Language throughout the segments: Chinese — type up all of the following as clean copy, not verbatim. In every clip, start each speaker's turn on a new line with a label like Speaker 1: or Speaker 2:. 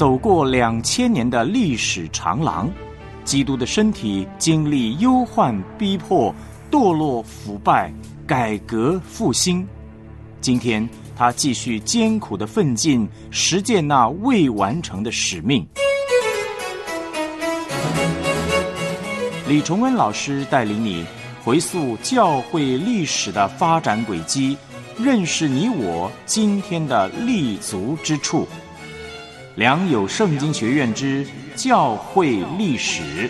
Speaker 1: 走过2000年的历史长廊，基督的身体经历忧患逼迫、堕落腐败、改革复兴。今天他继续艰苦的奋进，实践那未完成的使命。李崇恩老师带领你回溯教会历史的发展轨迹，认识你我今天的立足之处。良友圣经学院之教会历史。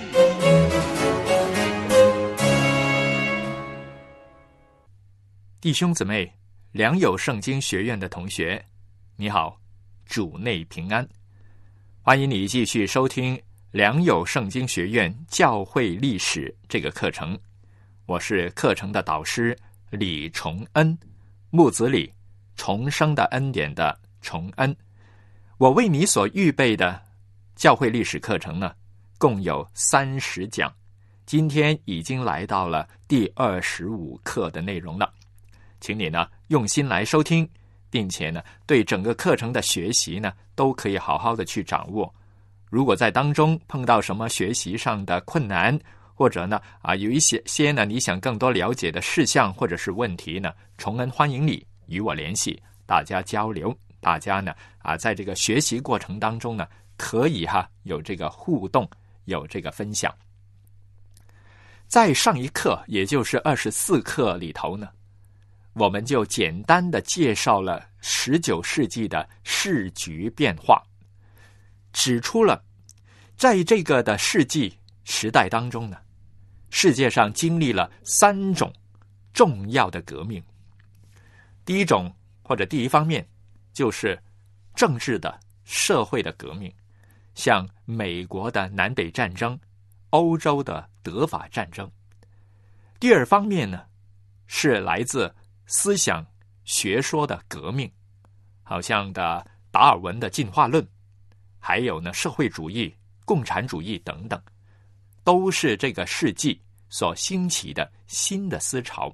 Speaker 2: 弟兄姊妹，良友圣经学院的同学，你好，主内平安。欢迎你继续收听良友圣经学院教会历史这个课程。我是课程的导师李崇恩，木子李，重生的恩典的崇恩。我为你所预备的教会历史课程呢，共有30讲，今天已经来到了第25课的内容了。请你呢用心来收听，并且呢对整个课程的学习呢都可以好好的去掌握。如果在当中碰到什么学习上的困难，或者呢有一些呢你想更多了解的事项或者是问题呢，崇恩欢迎你与我联系，大家交流。大家呢在这个学习过程当中呢，可以有这个互动，有这个分享。在上一课，也就是24课里头呢，我们就简单的介绍了19世纪的世局变化，指出了在这个的世纪时代当中呢，世界上经历了3种重要的革命。第一种或者第一方面就是政治的、社会的革命，像美国的南北战争、欧洲的德法战争。第二方面呢，是来自思想学说的革命，好像的达尔文的进化论，还有呢社会主义、共产主义等等，都是这个世纪所兴起的新的思潮。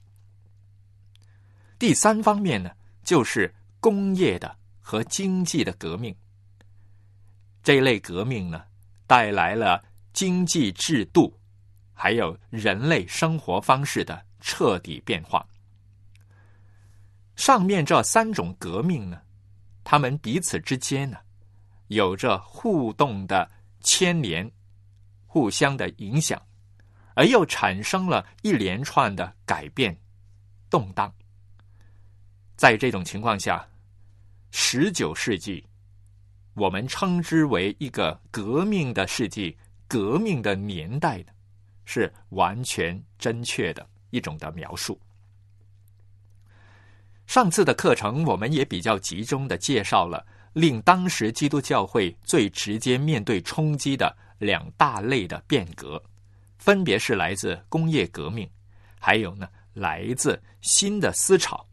Speaker 2: 第三方面呢，就是工业的和经济的革命。这一类革命呢，带来了经济制度还有人类生活方式的彻底变化。上面这3种革命呢，它们彼此之间呢，有着互动的牵连，互相的影响，而又产生了一连串的改变、动荡。在这种情况下，19世纪我们称之为一个革命的世纪、革命的年代呢，是完全正确的一种的描述。上次的课程我们也比较集中的介绍了令当时基督教会最直接面对冲击的2大类的变革，分别是来自工业革命，还有呢来自新的思潮。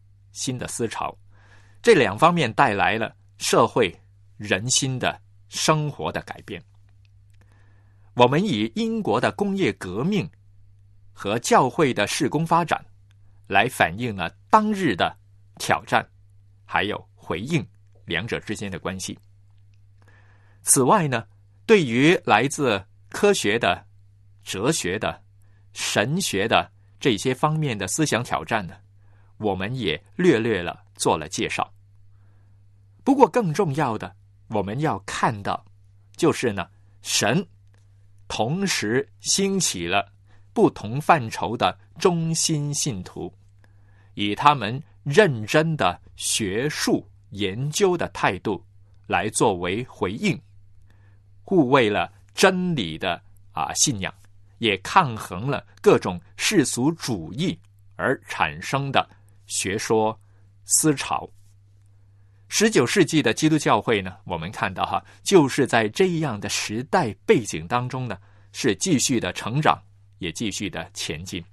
Speaker 2: 这2方面带来了社会人心的生活的改变。我们以英国的工业革命和教会的事工发展来反映了当日的挑战还有回应两者之间的关系。此外呢，对于来自科学的、哲学的、神学的这些方面的思想挑战呢，我们也略了做了介绍。不过更重要的，我们要看到就是呢，神同时兴起了不同范畴的忠心信徒，以他们认真的学术研究的态度来作为回应，护卫了真理的信仰，也抗衡了各种世俗主义而产生的学说思潮。19世纪的基督教会呢，我们看到就是在这样的时代背景当中呢，是继续的成长，也继续的前进。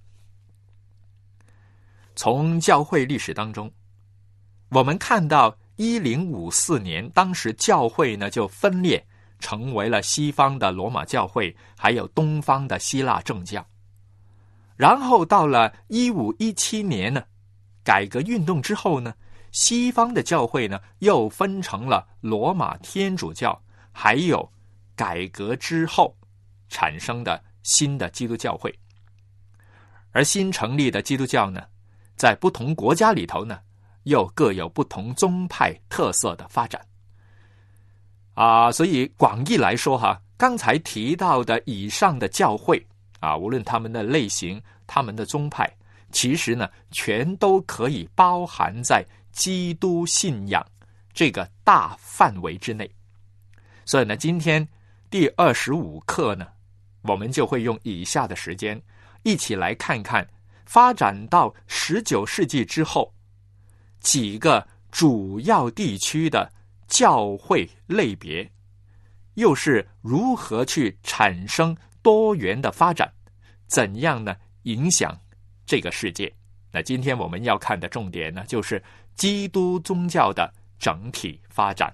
Speaker 2: 从教会历史当中，我们看到1054年，当时教会呢就分裂成为了西方的罗马教会，还有东方的希腊正教。然后到了1517年呢，改革运动之后呢， 西方的教会呢，又分成了罗马天主教，还有改革之后产生的新的基督教会。而新成立的基督教呢，在不同国家里头呢，又各有不同宗派特色的发展。所以广义来说刚才提到的以上的教会无论他们的类型、他们的宗派，其实呢，全都可以包含在基督信仰这个大范围之内。所以呢，今天第25课呢，我们就会用以下的时间一起来看看发展到19世纪之后几个主要地区的教会类别又是如何去产生多元的发展，怎样呢影响这个世界。那今天我们要看的重点呢，就是基督宗教的整体发展。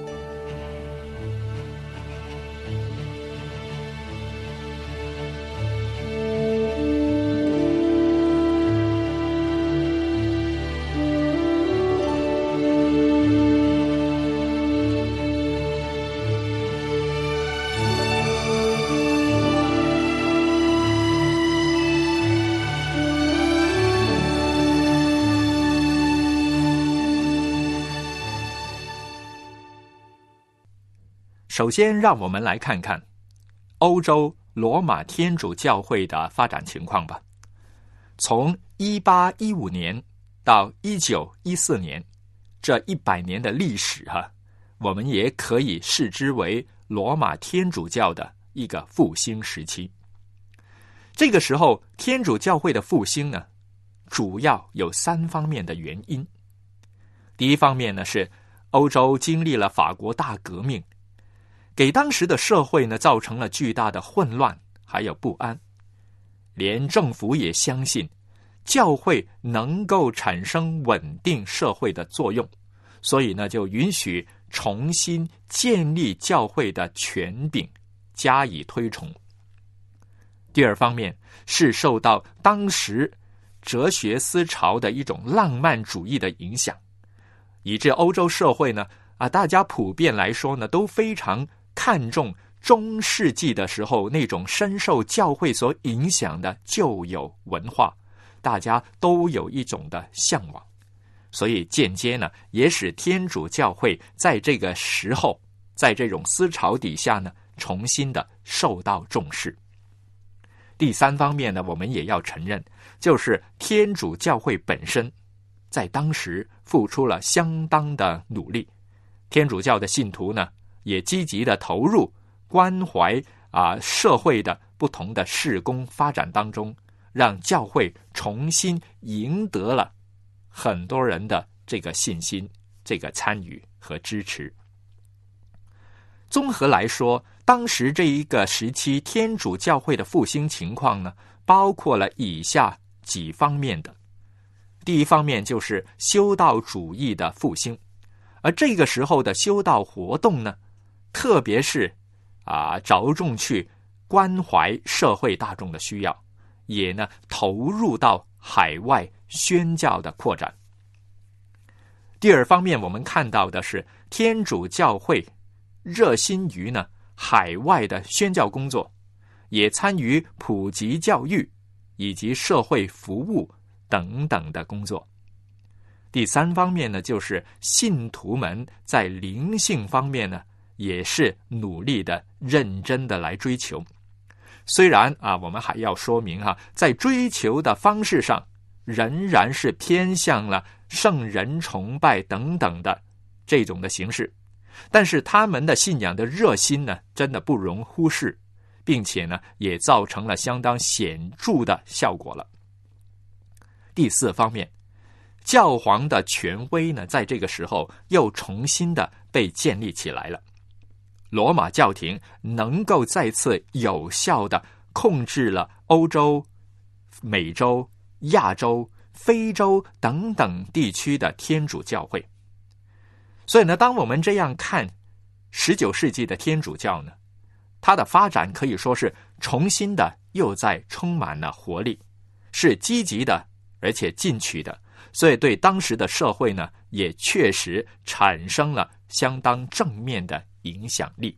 Speaker 2: 首先让我们来看看欧洲罗马天主教会的发展情况吧。从1815年到1914年这100年的历史我们也可以视之为罗马天主教的一个复兴时期。这个时候天主教会的复兴呢，主要有3方面的原因。第一方面呢，是欧洲经历了法国大革命，给当时的社会呢造成了巨大的混乱还有不安，连政府也相信教会能够产生稳定社会的作用，所以呢就允许重新建立教会的权柄，加以推崇。第二方面是受到当时哲学思潮的一种浪漫主义的影响，以致欧洲社会呢大家普遍来说呢都非常看重中世纪的时候那种深受教会所影响的旧有文化，大家都有一种的向往，所以间接呢也使天主教会在这个时候，在这种思潮底下呢重新的受到重视。第三方面呢，我们也要承认，就是天主教会本身在当时付出了相当的努力，天主教的信徒呢也积极的投入关怀社会的不同的事工发展当中，让教会重新赢得了很多人的这个信心、这个参与和支持。综合来说，当时这一个时期天主教会的复兴情况呢，包括了以下几方面的。第一方面就是修道主义的复兴，而这个时候的修道活动呢，特别是着重去关怀社会大众的需要，也呢投入到海外宣教的扩展。第二方面，我们看到的是天主教会热心于呢海外的宣教工作，也参与普及教育以及社会服务等等的工作。第三方面呢，就是信徒们在灵性方面呢也是努力的认真的来追求。虽然我们还要说明在追求的方式上仍然是偏向了圣人崇拜等等的这种的形式，但是他们的信仰的热心呢真的不容忽视，并且呢也造成了相当显著的效果了。第四方面，教皇的权威呢在这个时候又重新的被建立起来了，罗马教廷能够再次有效地控制了欧洲、美洲、亚洲、非洲等等地区的天主教会。所以呢，当我们这样看19世纪的天主教呢，它的发展可以说是重新的又在充满了活力，是积极的而且进取的， 所以对当时的社会呢，也确实产生了相当正面的影响力。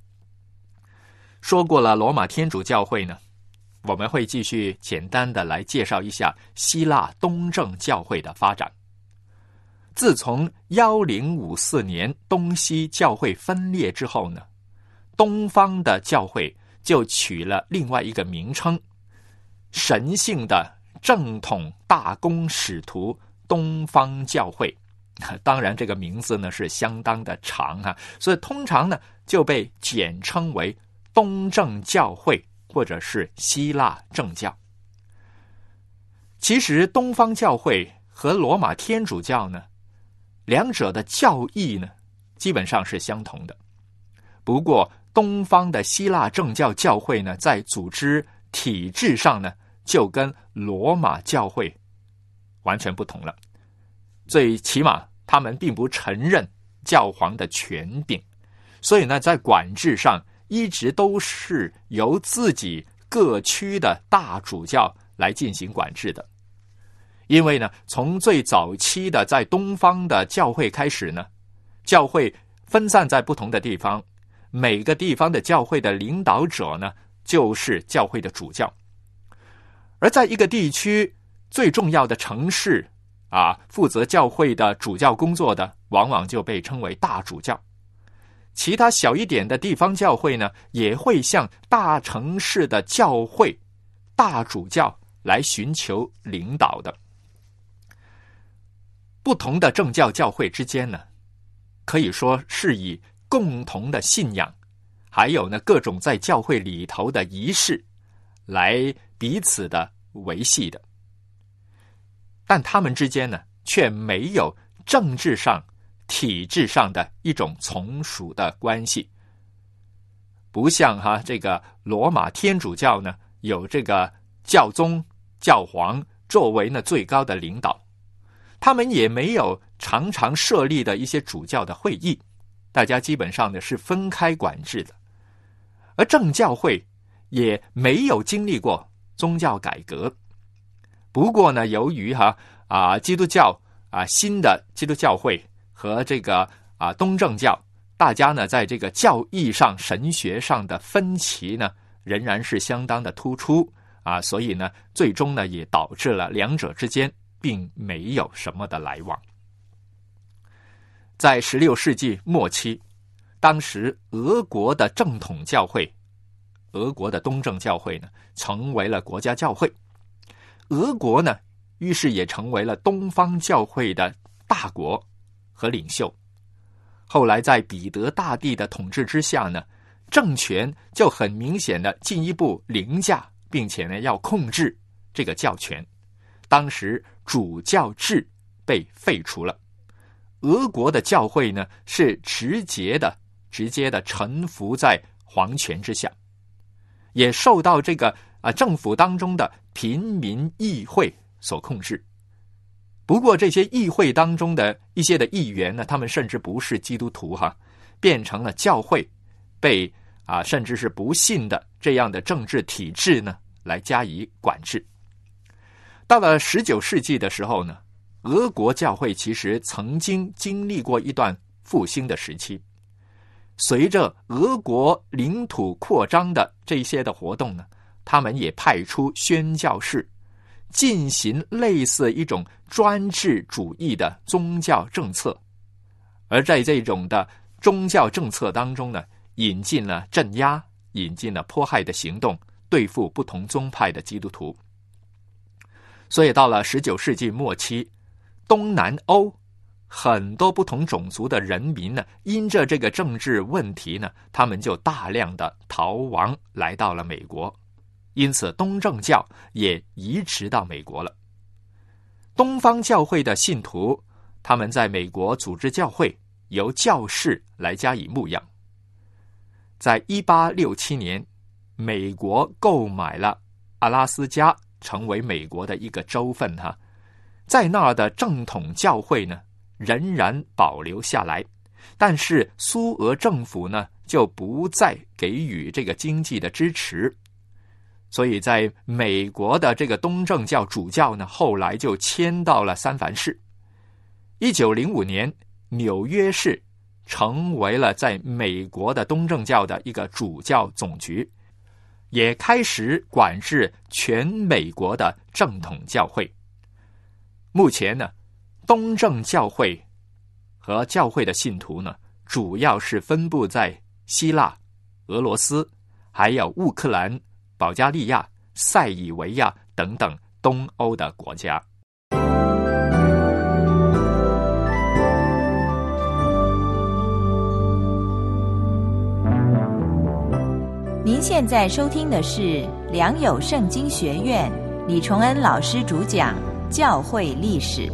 Speaker 2: 说过了罗马天主教会呢，我们会继续简单的来介绍一下希腊东正教会的发展。自从1054年东西教会分裂之后呢，东方的教会就取了另外一个名称，神性的正统大公使徒东方教会。当然这个名字呢是相当的长所以通常呢就被简称为东正教会或者是希腊正教。其实东方教会和罗马天主教呢，两者的教义呢基本上是相同的。不过东方的希腊正教教会呢，在组织体制上呢，就跟罗马教会完全不同了。最起码他们并不承认教皇的权柄，所以呢，在管制上一直都是由自己各区的大主教来进行管制的。因为呢，从最早期的在东方的教会开始呢，教会分散在不同的地方，每个地方的教会的领导者呢，就是教会的主教。而在一个地区最重要的城市负责教会的主教工作的，往往就被称为大主教。其他小一点的地方教会呢，也会向大城市的教会大主教来寻求领导的。不同的正教教会之间呢，可以说是以共同的信仰，还有呢各种在教会里头的仪式来彼此的维系的。但他们之间呢，却没有政治上、体制上的一种从属的关系。不像这个罗马天主教呢，有这个教宗、教皇作为呢最高的领导，他们也没有常常设立的一些主教的会议，大家基本上呢是分开管制的。而正教会也没有经历过宗教改革。不过呢，由于基督教新的基督教会和这个东正教，大家呢在这个教义上、神学上的分歧呢，仍然是相当的突出所以呢，最终呢也导致了两者之间并没有什么的来往。在16世纪末期，当时俄国的正统教会，俄国的东正教会呢，成为了国家教会。俄国呢，于是也成为了东方教会的大国和领袖。后来在彼得大帝的统治之下呢，政权就很明显的进一步凌驾，并且呢要控制这个教权。当时主教制被废除了，俄国的教会呢是直接的臣服在皇权之下，也受到这个政府当中的平民议会所控制。不过这些议会当中的一些的议员呢，他们甚至不是基督徒变成了教会被甚至是不信的这样的政治体制呢来加以管制。到了19世纪的时候呢，俄国教会其实曾经经历过一段复兴的时期。随着俄国领土扩张的这些的活动呢，他们也派出宣教士进行类似一种专制主义的宗教政策。而在这种的宗教政策当中呢，引进了镇压，引进了迫害的行动，对付不同宗派的基督徒。所以到了19世纪末期，东南欧很多不同种族的人民呢，因着这个政治问题呢，他们就大量的逃亡来到了美国，因此东正教也移植到美国了。东方教会的信徒，他们在美国组织教会，由教士来加以牧养。在1867年，美国购买了阿拉斯加，成为美国的一个州份在那儿的正统教会呢，仍然保留下来，但是苏俄政府呢，就不再给予这个经济的支持。 所以在美国的这个东正教主教呢，后来就迁到了三藩市。1905年，纽约市成为了在美国的东正教的一个主教总局，也开始管制全美国的正统教会。目前呢，东正教会和教会的信徒呢，主要是分布在希腊、俄罗斯，还有乌克兰、保加利亚、塞尔维亚等等东欧的国家。
Speaker 3: 您现在收听的是良友圣经学院李崇恩老师主讲教会历史。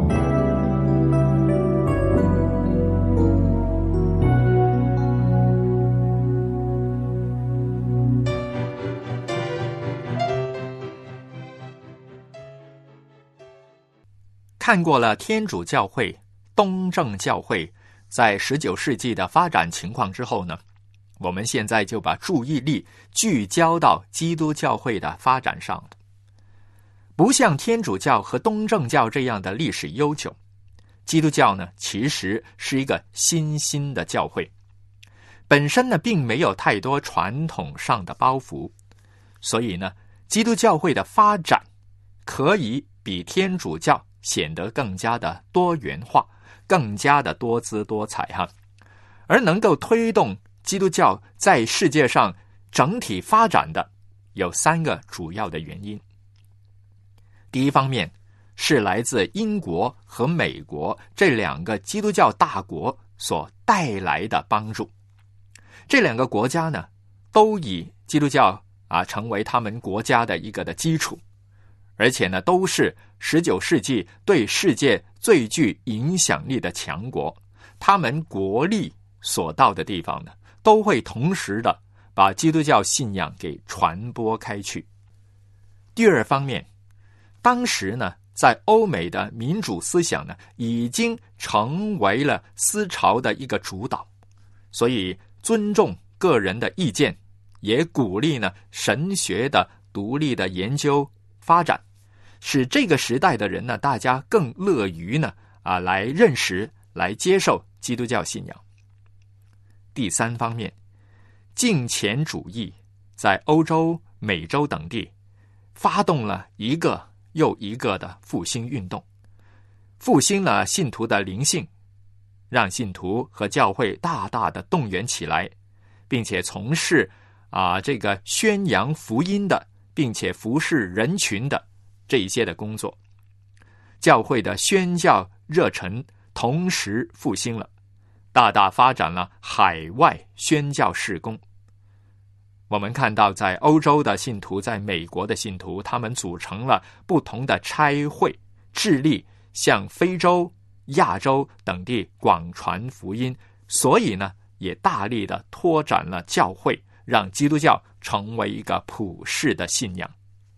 Speaker 2: 看过了天主教会、东正教会在19世纪的发展情况之后呢，我们现在就把注意力聚焦到基督教会的发展上。不像天主教和东正教这样的历史悠久，基督教呢其实是一个新兴的教会，本身呢并没有太多传统上的包袱，所以呢基督教会的发展可以比天主教显得更加的多元化，更加的多姿多彩哈。而能够推动基督教在世界上整体发展的有3个主要的原因。第一方面是来自英国和美国这2个基督教大国所带来的帮助。这2个国家呢，都以基督教成为他们国家的一个的基础，而且呢都是19世纪对世界最具影响力的强国，他们国力所到的地方呢，都会同时的把基督教信仰给传播开去。第二方面，当时呢，在欧美的民主思想呢，已经成为了思潮的一个主导，所以尊重个人的意见，也鼓励呢神学的独立的研究发展，使这个时代的人呢，大家更乐于呢来认识、来接受基督教信仰。第3方面，敬虔主义在欧洲、美洲等地发动了一个又一个的复兴运动，复兴了信徒的灵性，让信徒和教会大大的动员起来，并且从事这个宣扬福音的，并且服侍人群的这一些的工作。教会的宣教热忱同时复兴了，大大发展了海外宣教事工。我们看到在欧洲的信徒，在美国的信徒，他们组成了不同的差会，致力向非洲、亚洲等地广传福音，所以呢也大力的拓展了教会，让基督教成为一个普世的信仰。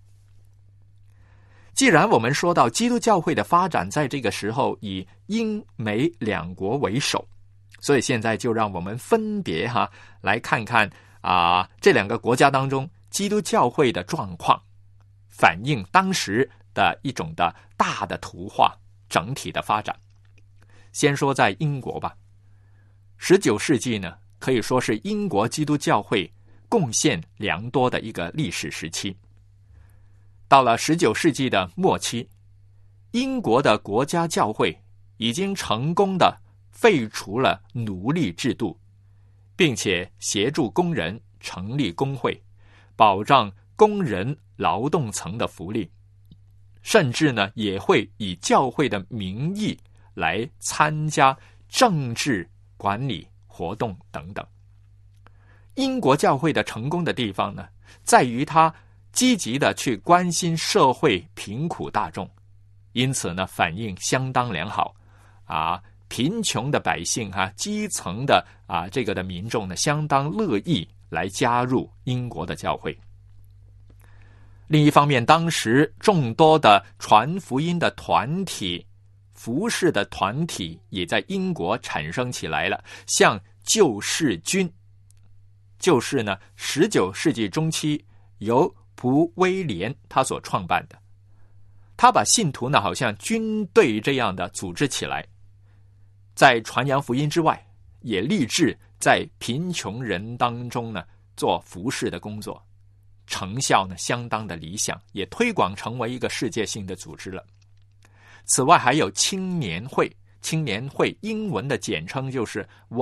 Speaker 2: 既然我们说到基督教会的发展在这个时候以英美2国为首，所以现在就让我们分别来看看这2个国家当中基督教会的状况，反映当时的一种的大的图画，整体的发展。先说在英国吧。19世纪呢，可以说是英国基督教会贡献良多的一个历史时期。到了19世纪的末期，英国的国家教会已经成功的废除了奴隶制度，并且协助工人成立工会，保障工人劳动层的福利，甚至呢也会以教会的名义来参加政治管理活动等等。英国教会的成功的地方呢，在于它积极的去关心社会贫苦大众，因此呢反应相当良好贫穷的百姓基层的这个的民众呢，相当乐意来加入英国的教会。另一方面，当时众多的传福音的团体、服侍的团体也在英国产生起来了，像救世军，就是呢19世纪中期由仆威廉他所创办的。他把信徒呢好像军队这样的组织起来，在传扬福音之外，也立志在贫穷人当中呢做服事的工作，成效呢相当的理想，也推广成为一个世界性的组织了。此外还有青年会，青年会英文的简称就是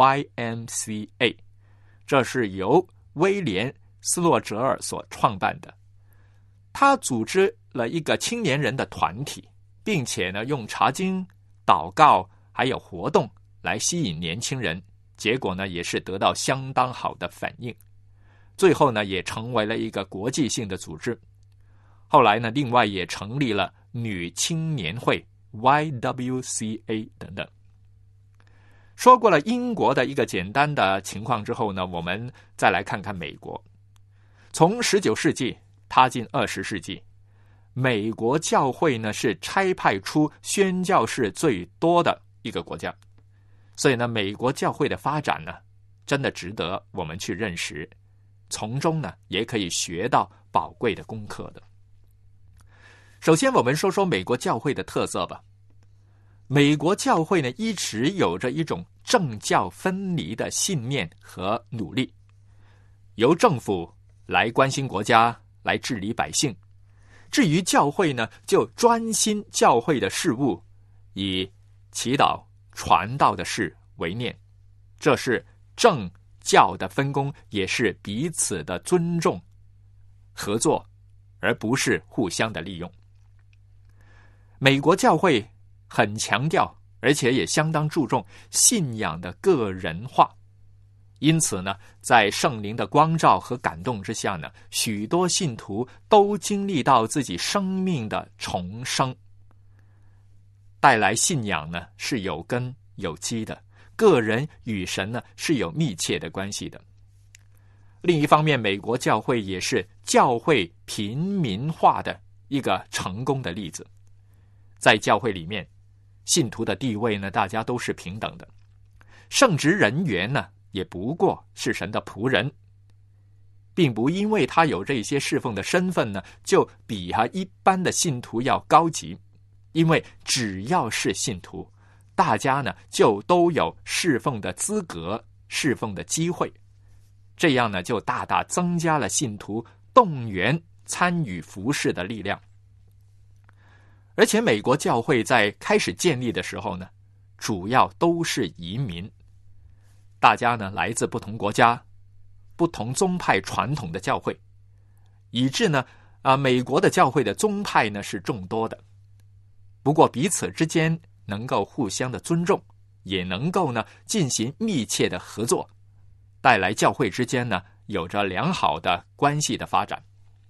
Speaker 2: YMCA， 这是由威廉斯洛哲尔所创办的。他组织了一个青年人的团体，并且呢用查经、祷告还有活动来吸引年轻人，结果呢也是得到相当好的反应。最后呢也成为了一个国际性的组织。后来呢另外也成立了女青年会 YWCA 等等。说过了英国的一个简单的情况之后呢，我们再来看看美国。从19世纪踏进20世纪，美国教会呢是差派出宣教士最多的一个国家，所以呢美国教会的发展呢真的值得我们去认识，从中呢也可以学到宝贵的功课的。首先我们说说美国教会的特色吧。美国教会呢一直有着一种政教分离的信念和努力，由政府来关心国家，来治理百姓，至于教会呢就专心教会的事务，以祈祷传道的事为念。这是政教的分工，也是彼此的尊重合作，而不是互相的利用。美国教会很强调，而且也相当注重信仰的个人化，因此呢在圣灵的光照和感动之下呢，许多信徒都经历到自己生命的重生。带来信仰呢是有根有基的，个人与神呢是有密切的关系的。另一方面，美国教会也是教会平民化的一个成功的例子。在教会里面，信徒的地位呢大家都是平等的，圣职人员呢也不过是神的仆人，并不因为他有这些侍奉的身份呢就比一般的信徒要高级，因为只要是信徒，大家呢就都有侍奉的资格，侍奉的机会，这样呢就大大增加了信徒动员参与服事的力量。而且美国教会在开始建立的时候呢，主要都是移民，大家呢来自不同国家、不同宗派传统的教会，以致呢美国的教会的宗派呢是众多的。不过彼此之间能够互相的尊重，也能够呢进行密切的合作，带来教会之间呢有着良好的关系的发展。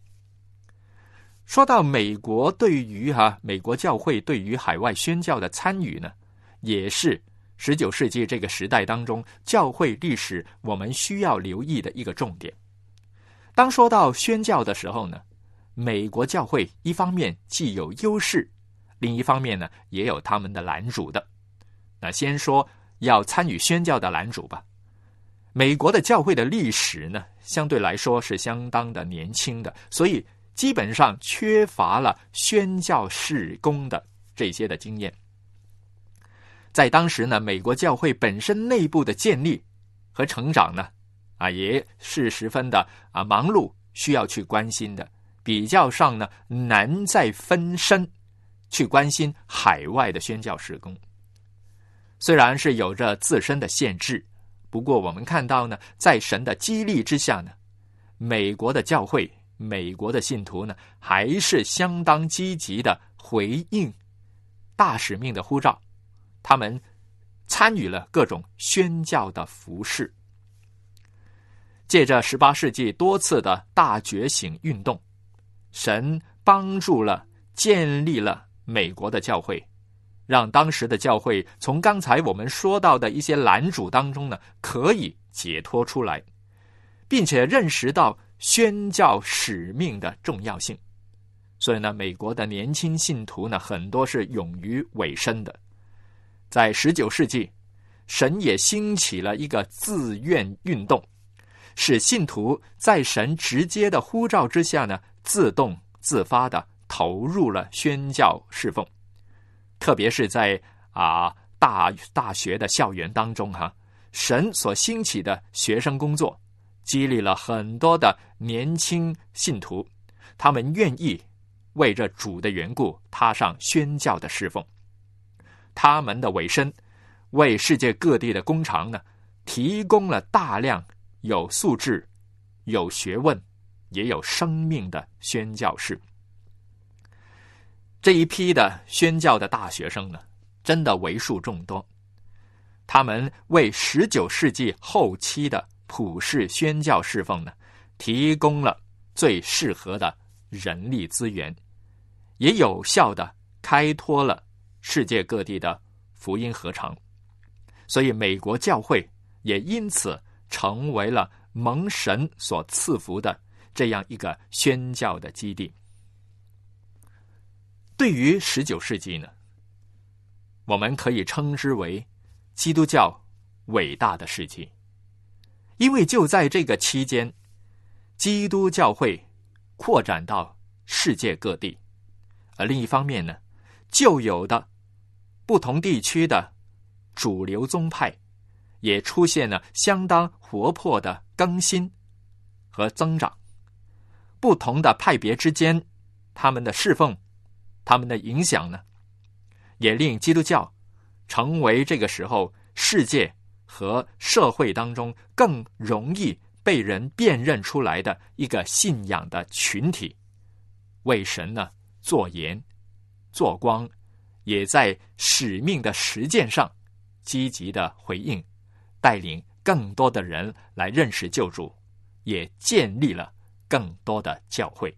Speaker 2: 说到美国对于美国教会对于海外宣教的参与呢，也是19世纪这个时代当中教会历史我们需要留意的一个重点。当说到宣教的时候呢，美国教会一方面既有优势，另一方面呢也有他们的拦阻的。那先说要参与宣教的拦阻吧。美国的教会的历史呢相对来说是相当的年轻的，所以基本上缺乏了宣教事工的这些的经验。在当时呢，美国教会本身内部的建立和成长呢也是十分的忙碌，需要去关心的，比较上呢难再分身去关心海外的宣教事工。虽然是有着自身的限制，不过我们看到呢，在神的激励之下呢，美国的教会、美国的信徒呢还是相当积极的回应大使命的呼召，他们参与了各种宣教的服事。借着18世纪多次的大觉醒运动，神帮助了建立了美国的教会，让当时的教会从刚才我们说到的一些拦阻当中呢可以解脱出来，并且认识到宣教使命的重要性。所以呢，美国的年轻信徒呢很多是勇于委身的。在19世纪，神也兴起了一个自愿运动，使信徒在神直接的呼召之下呢， 自动自发地投入了宣教侍奉，特别是在大学的校园当中神所兴起的学生工作，激励了很多的年轻信徒，他们愿意为着主的缘故踏上宣教的侍奉。他们的委身为世界各地的工厂呢提供了大量有素质、有学问、也有生命的宣教士。这一批的宣教的大学生呢，真的为数众多。他们为19世纪后期的普世宣教侍奉呢，提供了最适合的人力资源，也有效地开拓了世界各地的福音合场。所以美国教会也因此成为了蒙神所赐福的这样一个宣教的基地。对于19世纪呢，我们可以称之为基督教伟大的世纪，因为就在这个期间，基督教会扩展到世界各地，而另一方面呢，旧有的不同地区的主流宗派也出现了相当活泼的更新和增长。不同的派别之间，他们的侍奉、他们的影响呢，也令基督教成为这个时候世界和社会当中更容易被人辨认出来的一个信仰的群体，为神呢做盐做光，也在使命的实践上积极的回应，带领更多的人来认识救主，也建立了更多的教会。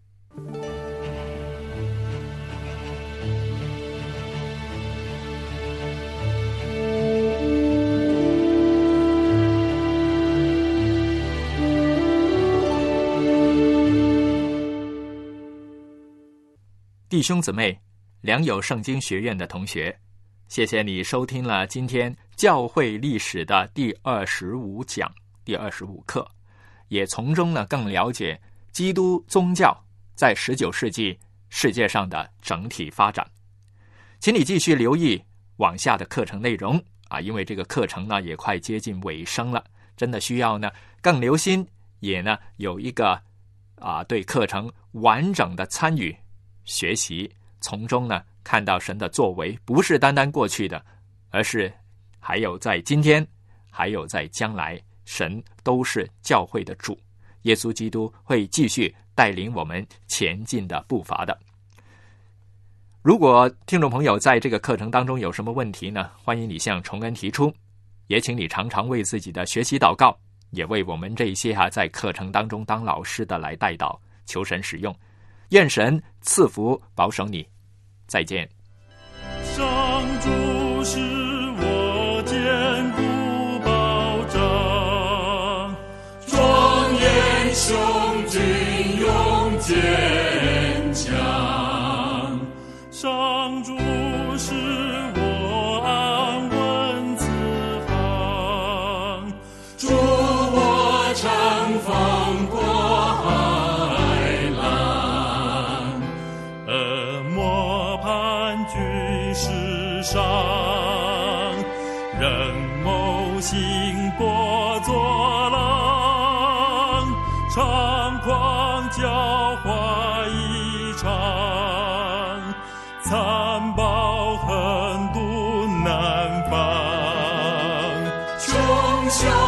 Speaker 2: 弟兄姊妹，良友圣经学院的同学，谢谢你收听了今天教会历史的第25讲、第25课，也从中呢更了解基督宗教在19世纪世界上的整体发展。请你继续留意往下的课程内容因为这个课程呢也快接近尾声了，真的需要呢更留心，也呢有一个对课程完整的参与学习，从中呢看到神的作为不是单单过去的，而是还有在今天，还有在将来，神都是教会的主，耶稣基督会继续带领我们前进的步伐的。如果听众朋友在这个课程当中有什么问题呢，欢迎你向崇恩提出，也请你常常为自己的学习祷告，也为我们这一些在课程当中当老师的来代祷，求神使用。愿神赐福保守你，再见。
Speaker 4: 上主是我坚固保障，庄严雄军勇坚强。上主是我安稳自防，助我乘风过海浪。恶魔盘踞世上，人谋心波作浪，猖狂狡猾异常，残暴狠毒难防，穷凶